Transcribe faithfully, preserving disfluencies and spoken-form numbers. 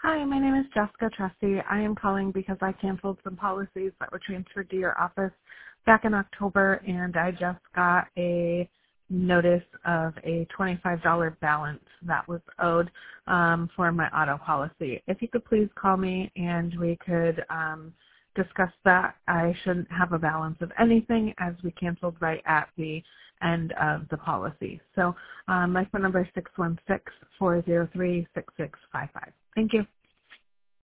Hi, my name is Jessica Trusty. I am calling because I canceled some policies that were transferred to your office back in October, and I just got a notice of a twenty-five dollars balance that was owed um, for my auto policy. If you could please call me and we could um, discuss that. I shouldn't have a balance of anything as we canceled right at the end of the policy. So um, my phone number is six one six, four zero three, six six five five. Thank you.